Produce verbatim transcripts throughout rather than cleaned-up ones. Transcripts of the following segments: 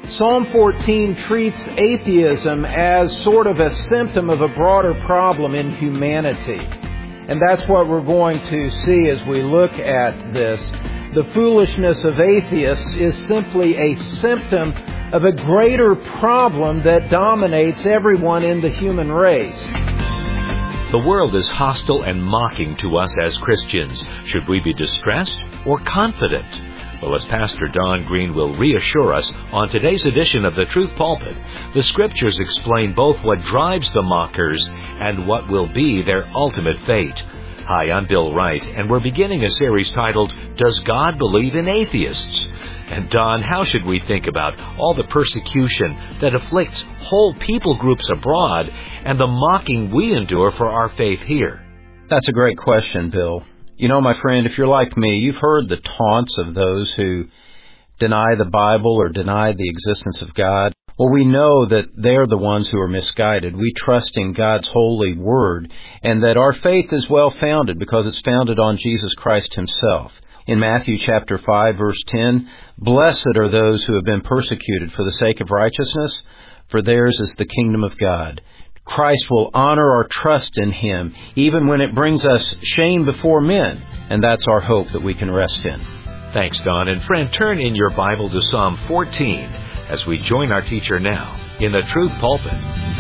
Psalm fourteen treats atheism as sort of a symptom of a broader problem in humanity. And that's what we're going to see as we look at this. The foolishness of atheists is simply a symptom of a greater problem that dominates everyone in the human race. The world is hostile and mocking to us as Christians. Should we be distressed or confident? Well, as Pastor Don Green will reassure us on today's edition of the Truth Pulpit, the Scriptures explain both what drives the mockers and what will be their ultimate fate. Hi, I'm Bill Wright, and we're beginning a series titled, Does God Believe in Atheists? And Don, how should we think about all the persecution that afflicts whole people groups abroad and the mocking we endure for our faith here? That's a great question, Bill. You know, my friend, if you're like me, you've heard the taunts of those who deny the Bible or deny the existence of God. Well, we know that they're the ones who are misguided. We trust in God's holy word, and that our faith is well founded because it's founded on Jesus Christ himself. In Matthew chapter five, verse ten, "Blessed are those who have been persecuted for the sake of righteousness, for theirs is the kingdom of God." Christ will honor our trust in him, even when it brings us shame before men, and that's our hope that we can rest in. Thanks, Don. And friend, turn in your Bible to Psalm fourteen as we join our teacher now in the Truth Pulpit.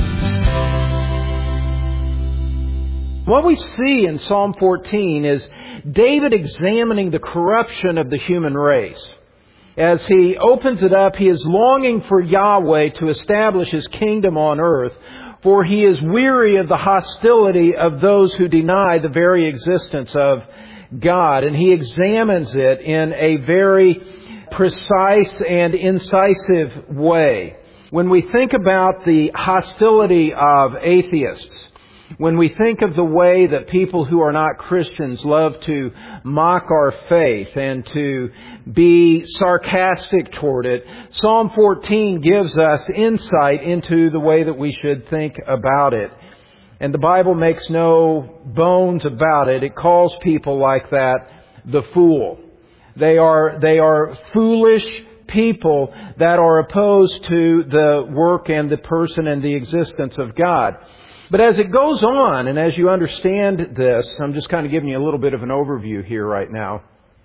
What we see in Psalm fourteen is David examining the corruption of the human race. As he opens it up, he is longing for Yahweh to establish his kingdom on earth, for he is weary of the hostility of those who deny the very existence of God. And he examines it in a very precise and incisive way. When we think about the hostility of atheists, when we think of the way that people who are not Christians love to mock our faith and to be sarcastic toward it, Psalm fourteen gives us insight into the way that we should think about it. And the Bible makes no bones about it. It calls people like that the fool. They are, they are foolish people that are opposed to the work and the person and the existence of God. But as it goes on, and as you understand this, I'm just kind of giving you a little bit of an overview here right now,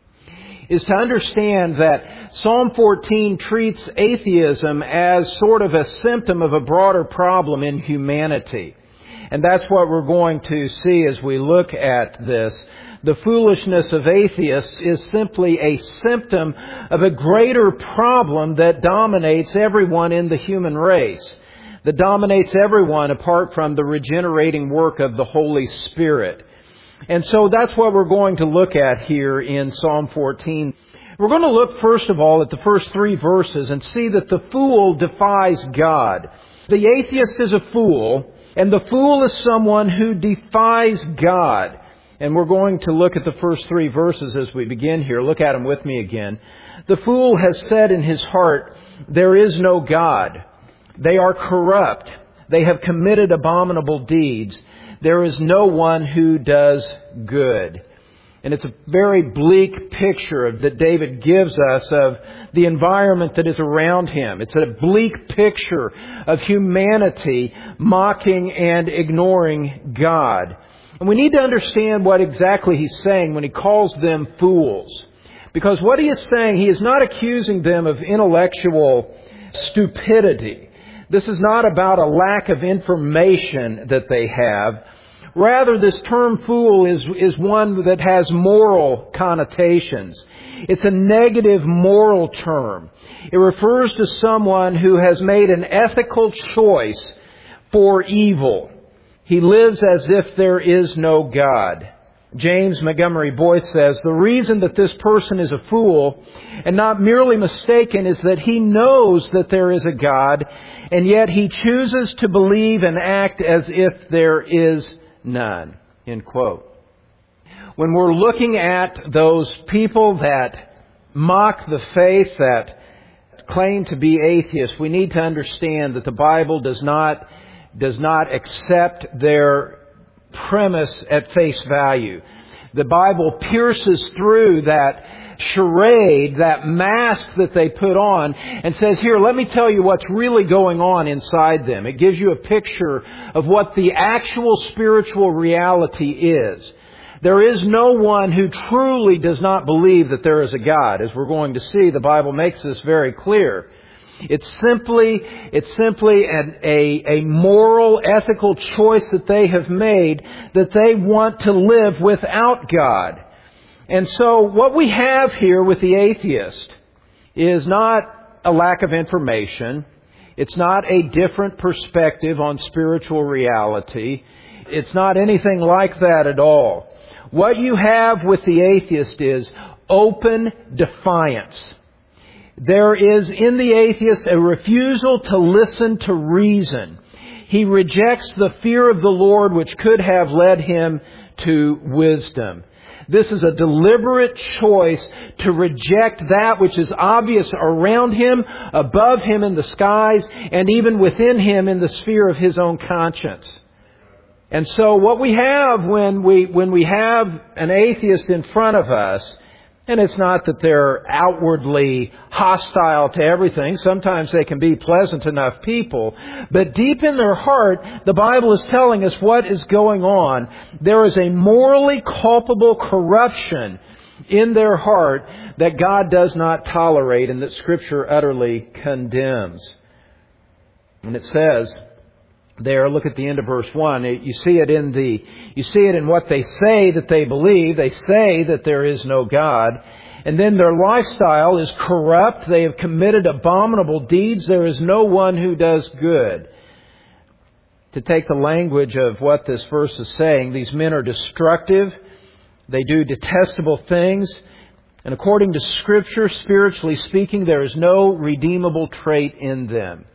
is to understand that Psalm fourteen treats atheism as sort of a symptom of a broader problem in humanity. And that's what we're going to see as we look at this. The foolishness of atheists is simply a symptom of a greater problem that dominates everyone in the human race. That dominates everyone apart from the regenerating work of the Holy Spirit. And so that's what we're going to look at here in Psalm fourteen. We're going to look first of all at the first three verses and see that the fool defies God. The atheist is a fool, and the fool is someone who defies God. And we're going to look at the first three verses as we begin here. Look at them with me again. The fool has said in his heart, "There is no God. They are corrupt. They have committed abominable deeds. There is no one who does good." And it's a very bleak picture that David gives us of the environment that is around him. It's a bleak picture of humanity mocking and ignoring God. And we need to understand what exactly he's saying when he calls them fools. Because what he is saying, he is not accusing them of intellectual stupidity. This is not about a lack of information that they have. Rather, this term fool is, is one that has moral connotations. It's a negative moral term. It refers to someone who has made an ethical choice for evil. He lives as if there is no God. James Montgomery Boyce says, "The reason that this person is a fool and not merely mistaken is that he knows that there is a God, and yet he chooses to believe and act as if there is none." End quote. When we're looking at those people that mock the faith, that claim to be atheists, we need to understand that the Bible does not, does not accept their premise at face value. The Bible pierces through that charade, that mask that they put on, and says, here, let me tell you what's really going on inside them. It gives you a picture of what the actual spiritual reality is. There is no one who truly does not believe that there is a God. As we're going to see, the Bible makes this very clear. It's simply, it's simply an, a, a moral, ethical choice that they have made, that they want to live without God. And so what we have here with the atheist is not a lack of information. It's not a different perspective on spiritual reality. It's not anything like that at all. What you have with the atheist is open defiance. There is in the atheist a refusal to listen to reason. He rejects the fear of the Lord, which could have led him to wisdom. This is a deliberate choice to reject that which is obvious around him, above him in the skies, and even within him in the sphere of his own conscience. And so what we have when we when we have an atheist in front of us, and it's not that they're outwardly hostile to everything. Sometimes they can be pleasant enough people. But deep in their heart, the Bible is telling us what is going on. There is a morally culpable corruption in their heart that God does not tolerate and that Scripture utterly condemns. And it says there, look at the end of verse one. You see it in the, you see it in what they say that they believe. They say that there is no God. And then their lifestyle is corrupt. They have committed abominable deeds. There is no one who does good. To take the language of what this verse is saying, these men are destructive. They do detestable things. And according to Scripture, spiritually speaking, there is no redeemable trait in them.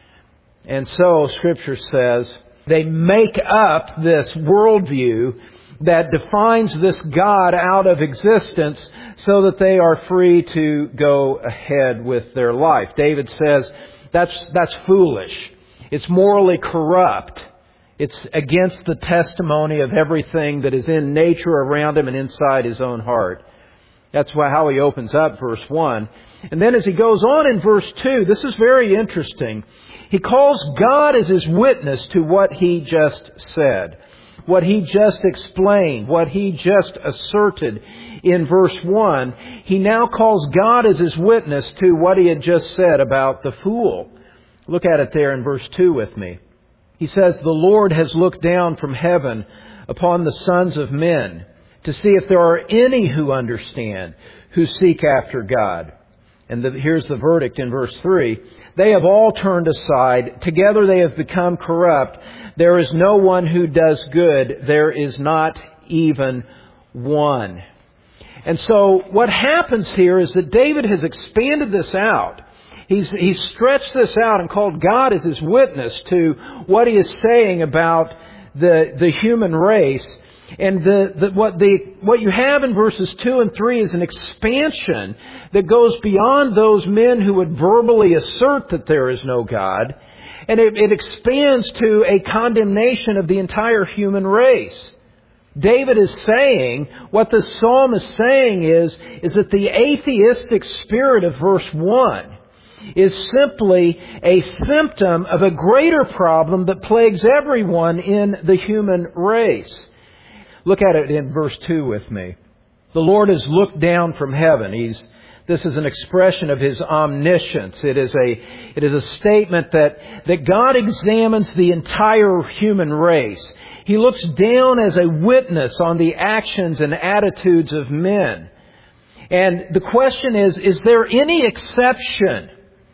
And so, Scripture says, they make up this worldview that defines this God out of existence so that they are free to go ahead with their life. David says, that's, that's foolish. It's morally corrupt. It's against the testimony of everything that is in nature around him and inside his own heart. That's how he opens up verse one. And then as he goes on in verse two, this is very interesting. He calls God as his witness to what he just said, what he just explained, what he just asserted in verse one. He now calls God as his witness to what he had just said about the fool. Look at it there in verse two with me. He says, "The Lord has looked down from heaven upon the sons of men to see if there are any who understand, who seek after God." And the, here's the verdict in verse three. "They have all turned aside. Together they have become corrupt. There is no one who does good. There is not even one." And so what happens here is that David has expanded this out. He's, he's stretched this out and called God as his witness to what he is saying about the, the human race. And the, the, what, the, what you have in verses two and three is an expansion that goes beyond those men who would verbally assert that there is no God. And it, it expands to a condemnation of the entire human race. David is saying, what the psalm is saying is, is that the atheistic spirit of verse one is simply a symptom of a greater problem that plagues everyone in the human race. Look at it in verse two with me. The Lord has looked down from heaven. He's, this is an expression of His omniscience. It is a, it is a statement that, that God examines the entire human race. He looks down as a witness on the actions and attitudes of men. And the question is, is there any exception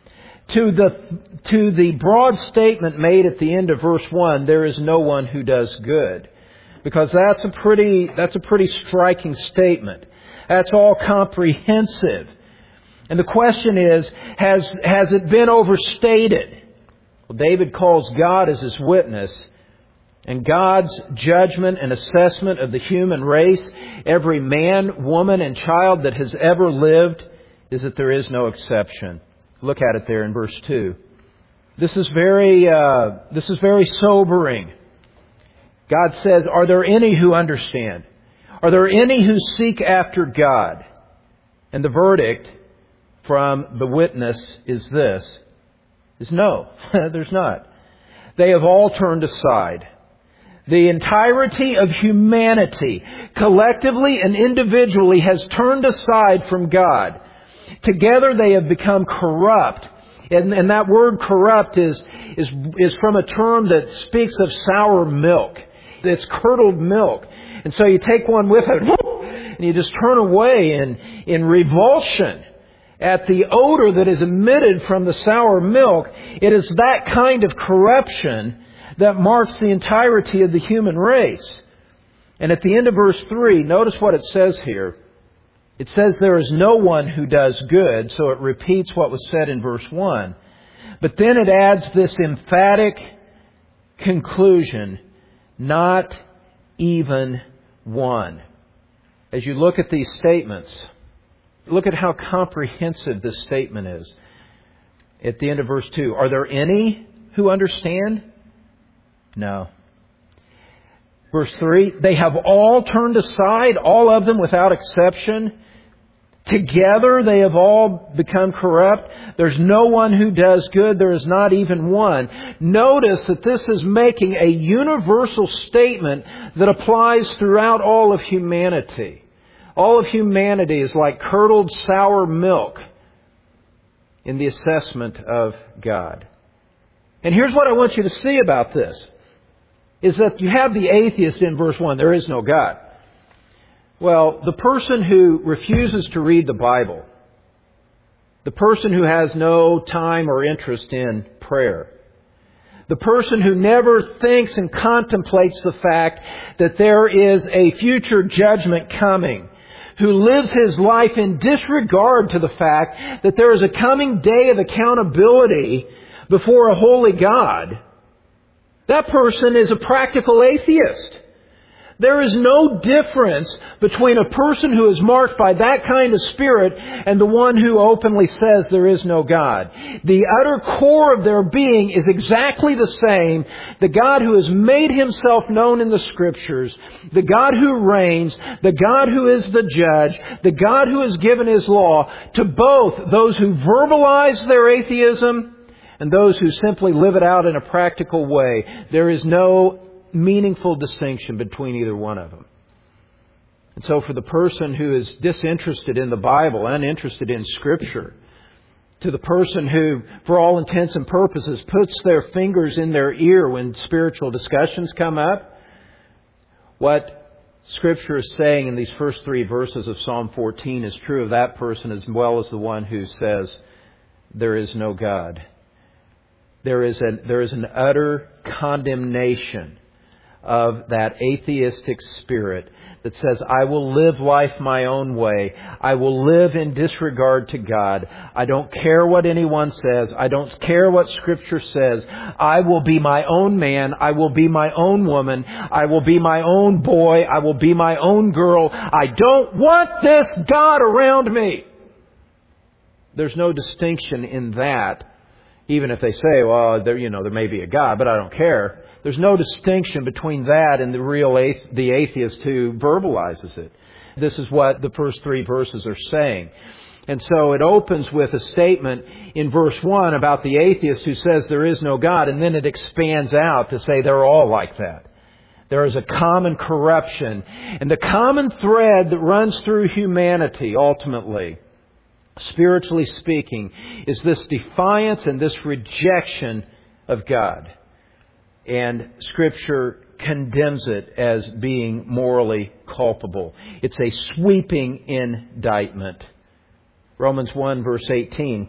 to the, to the broad statement made at the end of verse one, there is no one who does good? Because that's a pretty, that's a pretty striking statement. That's all comprehensive. And the question is, has, has it been overstated? Well, David calls God as his witness. And God's judgment and assessment of the human race, every man, woman, and child that has ever lived, is that there is no exception. Look at it there in verse two. This is very, uh, this is very sobering. God says, "Are there any who understand? Are there any who seek after God?" And the verdict from the witness is this, is no, there's not. They have all turned aside. The entirety of humanity, collectively and individually, has turned aside from God. Together they have become corrupt. And, and that word corrupt is, is, is from a term that speaks of sour milk. It's curdled milk. And so you take one whiff of it, and you just turn away in, in revulsion at the odor that is emitted from the sour milk. It is that kind of corruption that marks the entirety of the human race. And at the end of verse three, notice what it says here. It says there is no one who does good, so it repeats what was said in verse one. But then it adds this emphatic conclusion, not even one. As you look at these statements, look at how comprehensive this statement is. At the end of verse two, are there any who understand? No. Verse three, they have all turned aside, all of them without exception. Together they have all become corrupt. There's no one who does good. There is not even one. Notice that this is making a universal statement that applies throughout all of humanity. All of humanity is like curdled sour milk in the assessment of God. And here's what I want you to see about this, is that you have the atheist in verse one. There is no God. Well, the person who refuses to read the Bible, the person who has no time or interest in prayer, the person who never thinks and contemplates the fact that there is a future judgment coming, who lives his life in disregard to the fact that there is a coming day of accountability before a holy God, that person is a practical atheist. There is no difference between a person who is marked by that kind of spirit and the one who openly says there is no God. The utter core of their being is exactly the same. The God who has made Himself known in the Scriptures, the God who reigns, the God who is the judge, the God who has given His law to both those who verbalize their atheism and those who simply live it out in a practical way. There is no meaningful distinction between either one of them. And so for the person who is disinterested in the Bible, uninterested in Scripture, to the person who, for all intents and purposes, puts their fingers in their ear when spiritual discussions come up, what Scripture is saying in these first three verses of Psalm fourteen is true of that person as well as the one who says, there is no God. There is an, there is an utter condemnation of that atheistic spirit that says, I will live life my own way. I will live in disregard to God. I don't care what anyone says. I don't care what Scripture says. I will be my own man. I will be my own woman. I will be my own boy. I will be my own girl. I don't want this God around me. There's no distinction in that. Even if they say, well, there, you know, there may be a God, but I don't care. There's no distinction between that and the real athe- the atheist who verbalizes it. This is what the first three verses are saying. And so it opens with a statement in verse one about the atheist who says there is no God, and then it expands out to say they're all like that. There is a common corruption. And the common thread that runs through humanity ultimately, spiritually speaking, is this defiance and this rejection of God. And Scripture condemns it as being morally culpable. It's a sweeping indictment. Romans one verse eighteen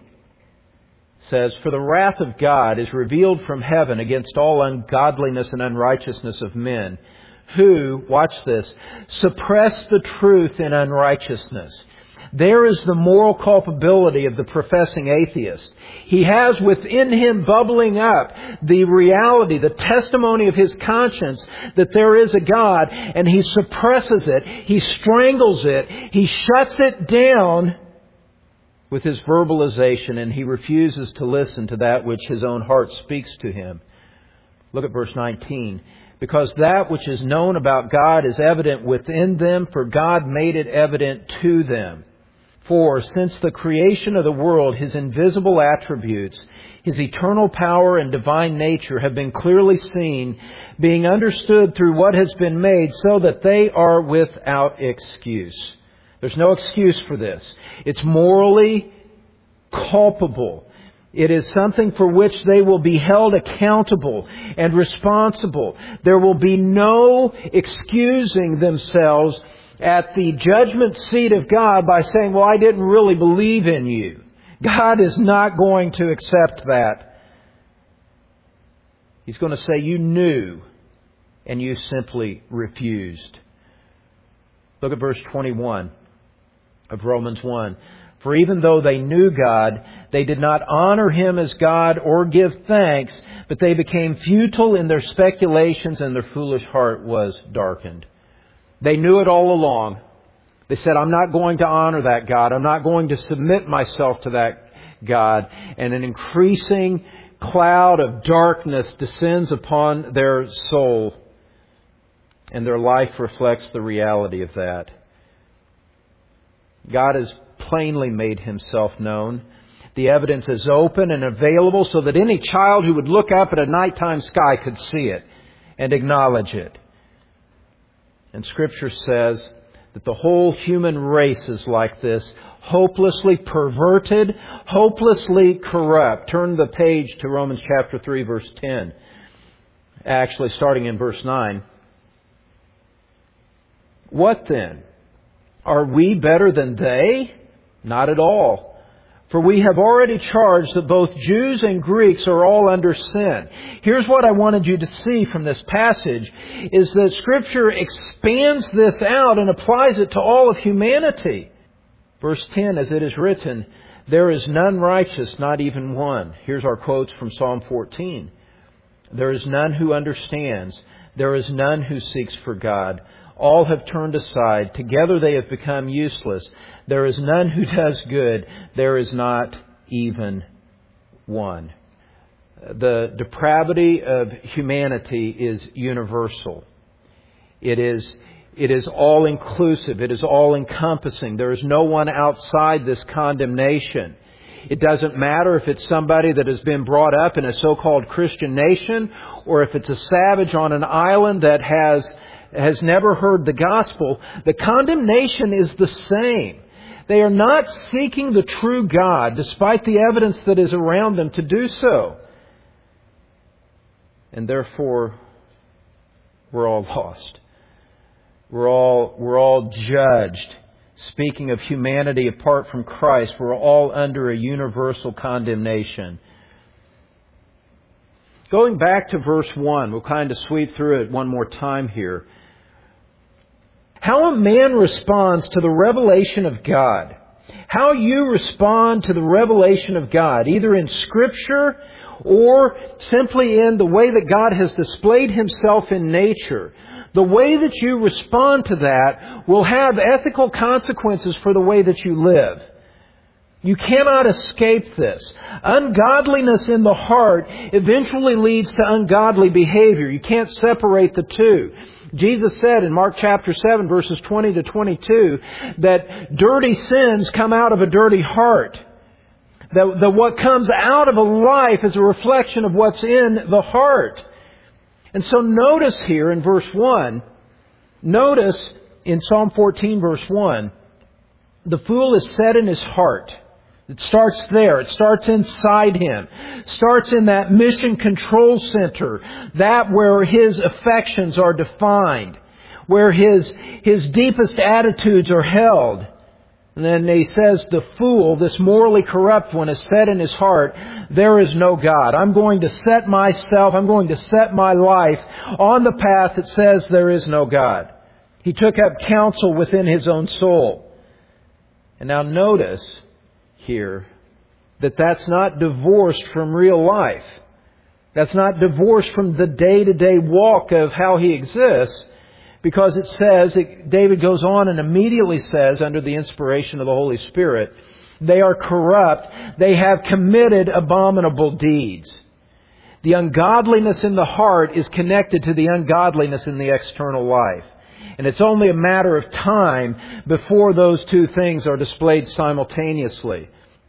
says, For the wrath of God is revealed from heaven against all ungodliness and unrighteousness of men, who, watch this, suppress the truth in unrighteousness. There is the moral culpability of the professing atheist. He has within him bubbling up the reality, the testimony of his conscience that there is a God, and he suppresses it, he strangles it, he shuts it down with his verbalization, and he refuses to listen to that which his own heart speaks to him. Look at verse nineteen. Because that which is known about God is evident within them, for God made it evident to them. For since the creation of the world, His invisible attributes, His eternal power and divine nature have been clearly seen, being understood through what has been made, so that they are without excuse. There's no excuse for this. It's morally culpable. It is something for which they will be held accountable and responsible. There will be no excusing themselves at the judgment seat of God by saying, well, I didn't really believe in you. God is not going to accept that. He's going to say, you knew and you simply refused. Look at verse twenty-one of Romans one. For even though they knew God, they did not honor Him as God or give thanks, but they became futile in their speculations and their foolish heart was darkened. They knew it all along. They said, I'm not going to honor that God. I'm not going to submit myself to that God. And an increasing cloud of darkness descends upon their soul. And their life reflects the reality of that. God has plainly made Himself known. The evidence is open and available so that any child who would look up at a nighttime sky could see it and acknowledge it. And Scripture says that the whole human race is like this, hopelessly perverted, hopelessly corrupt. Turn the page to Romans chapter three, verse ten. Actually, starting in verse nine. What then? Are we better than they? Not at all. For we have already charged that both Jews and Greeks are all under sin. Here's what I wanted you to see from this passage, is that Scripture expands this out and applies it to all of humanity. Verse ten, as it is written, there is none righteous, not even one. Here's our quotes from Psalm fourteen. There is none who understands. There is none who seeks for God. All have turned aside. Together they have become useless. There is none who does good. There is not even one. The depravity of humanity is universal. It is, it is all-inclusive. It is all-encompassing. There is no one outside this condemnation. It doesn't matter if it's somebody that has been brought up in a so-called Christian nation, or if it's a savage on an island that has, has never heard the gospel. The condemnation is the same. They are not seeking the true God, despite the evidence that is around them to do so. And therefore, we're all lost. We're all, we're all judged. Speaking of humanity apart from Christ, we're all under a universal condemnation. Going back to verse one, we'll kind of sweep through it one more time here. How a man responds to the revelation of God. How you respond to the revelation of God, either in Scripture or simply in the way that God has displayed Himself in nature. The way that you respond to that will have ethical consequences for the way that you live. You cannot escape this. Ungodliness in the heart eventually leads to ungodly behavior. You can't separate the two. Jesus said in Mark chapter seven, verses twenty to twenty-two, that dirty sins come out of a dirty heart. That, that what comes out of a life is a reflection of what's in the heart. And so notice here in verse one, notice in Psalm fourteen, verse one, the fool is set in his heart. It starts there. It starts inside him. It starts in that mission control center. That where his affections are defined. Where his, his deepest attitudes are held. And then he says the fool, this morally corrupt one, is set in his heart, there is no God. I'm going to set myself, I'm going to set my life on the path that says there is no God. He took up counsel within his own soul. And now notice here that that's not divorced from real life. That's not divorced from the day-to-day walk of how he exists. Because it says, David goes on and immediately says, under the inspiration of the Holy Spirit, they are corrupt. They have committed abominable deeds. The ungodliness in the heart is connected to the ungodliness in the external life. And it's only a matter of time before those two things are displayed simultaneously.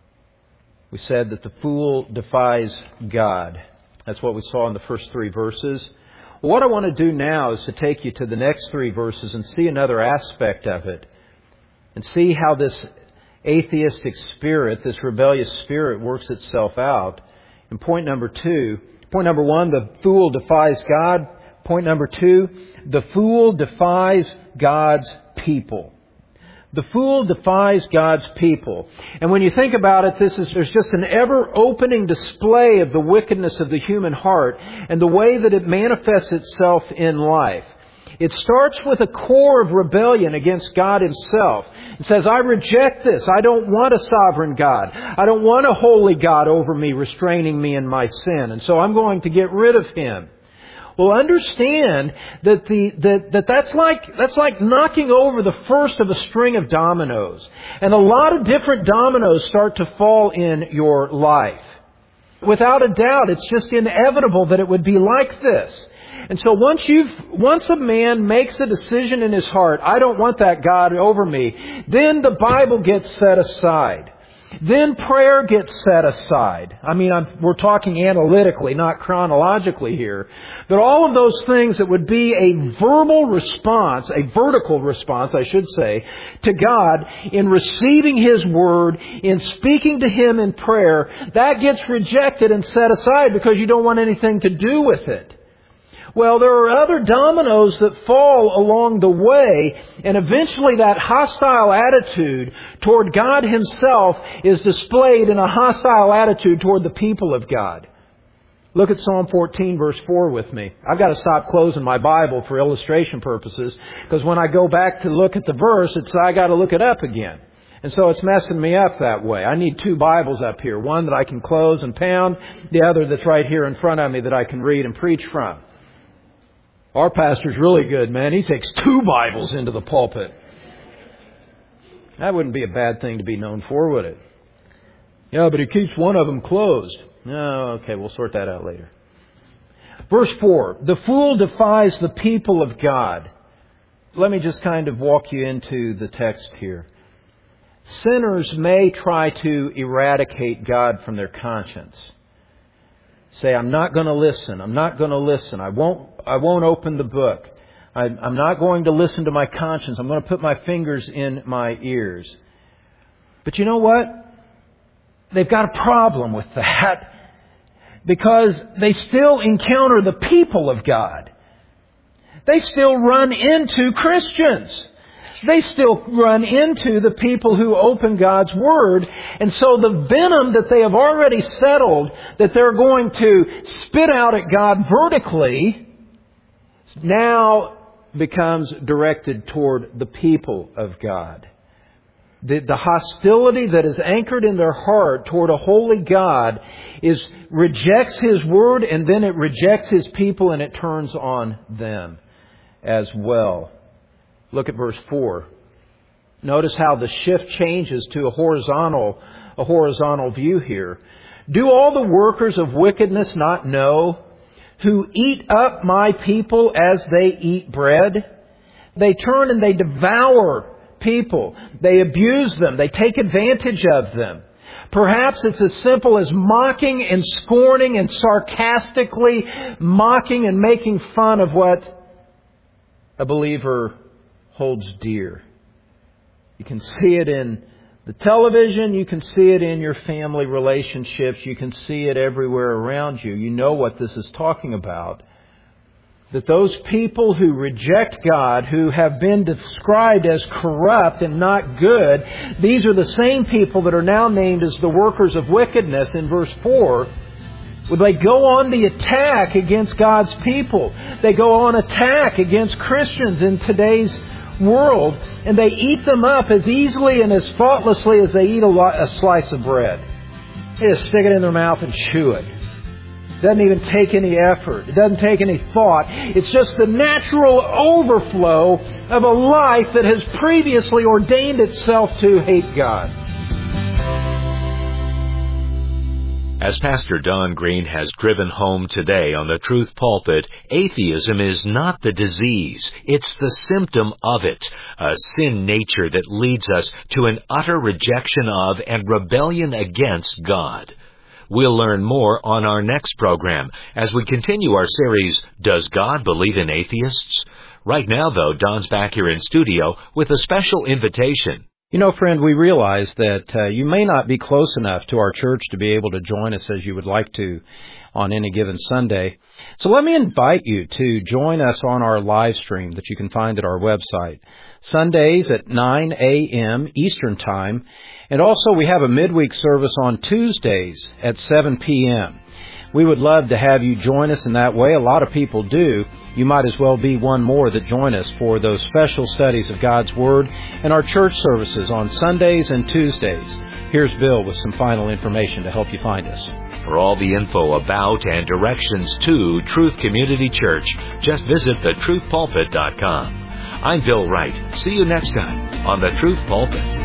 We said that the fool defies God. That's what we saw in the first three verses. What I want to do now is to take you to the next three verses and see another aspect of it. And see how this atheistic spirit, this rebellious spirit, works itself out. And point number two, point number one, the fool defies God. Point number two, the fool defies God's people. The fool defies God's people. And when you think about it, this is, there's just an ever-opening display of the wickedness of the human heart and the way that it manifests itself in life. It starts with a core of rebellion against God Himself. It says, I reject this. I don't want a sovereign God. I don't want a holy God over me, restraining me in my sin. And so I'm going to get rid of Him. Well, understand that the that, that that's like that's like knocking over the first of a string of dominoes. And a lot of different dominoes start to fall in your life. Without a doubt, it's just inevitable that it would be like this. And so once you've, once a man makes a decision in his heart, I don't want that God over me, then the Bible gets set aside. Then prayer gets set aside. I mean, I'm, we're talking analytically, not chronologically here. But all of those things that would be a verbal response, a vertical response, I should say, to God in receiving His Word, in speaking to Him in prayer, that gets rejected and set aside because you don't want anything to do with it. Well, there are other dominoes that fall along the way, and eventually that hostile attitude toward God Himself is displayed in a hostile attitude toward the people of God. Look at Psalm fourteen, verse four with me. I've got to stop closing my Bible for illustration purposes, because when I go back to look at the verse, it's I got to look it up again. And so it's messing me up that way. I need two Bibles up here, one that I can close and pound, the other that's right here in front of me that I can read and preach from. Our pastor's really good, man. He takes two Bibles into the pulpit. That wouldn't be a bad thing to be known for, would it? Yeah, but he keeps one of them closed. No, okay, we'll sort that out later. Verse four, the fool defies the people of God. Let me just kind of walk you into the text here. Sinners may try to eradicate God from their conscience. Say, I'm not going to listen. I'm not going to listen. I won't, I won't open the book. I, I'm not going to listen to my conscience. I'm going to put my fingers in my ears. But you know what? They've got a problem with that because they still encounter the people of God. They still run into Christians. They still run into the people who open God's Word. And so the venom that they have already settled, that they're going to spit out at God vertically, now becomes directed toward the people of God. The, the hostility that is anchored in their heart toward a holy God is rejects His Word, and then it rejects His people, and it turns on them as well. Look at verse four. Notice how the shift changes to a horizontal, a horizontal view here. Do all the workers of wickedness not know, who eat up my people as they eat bread? They turn and they devour people. They abuse them. They take advantage of them. Perhaps it's as simple as mocking and scorning and sarcastically mocking and making fun of what a believer holds dear. You can see it in the television. You can see it in your family relationships. You can see it everywhere around you. You know what this is talking about. That those people who reject God, who have been described as corrupt and not good, these are the same people that are now named as the workers of wickedness in verse four. Well, they go on the attack against God's people. They go on attack against Christians in today's world, and they eat them up as easily and as thoughtlessly as they eat a, lo- a slice of bread. They just stick it in their mouth and chew it. It doesn't even take any effort. It doesn't take any thought. It's just the natural overflow of a life that has previously ordained itself to hate God. As Pastor Don Green has driven home today on the Truth Pulpit, atheism is not the disease, it's the symptom of it, a sin nature that leads us to an utter rejection of and rebellion against God. We'll learn more on our next program as we continue our series, Does God Believe in Atheists? Right now, though, Don's back here in studio with a special invitation. You know, friend, we realize that uh, you may not be close enough to our church to be able to join us as you would like to on any given Sunday. So let me invite you to join us on our live stream that you can find at our website, Sundays at nine a.m. Eastern Time. And also we have a midweek service on Tuesdays at seven p.m. We would love to have you join us in that way. A lot of people do. You might as well be one more that join us for those special studies of God's Word and our church services on Sundays and Tuesdays. Here's Bill with some final information to help you find us. For all the info about and directions to Truth Community Church, just visit the truth pulpit dot com. I'm Bill Wright. See you next time on the Truth Pulpit.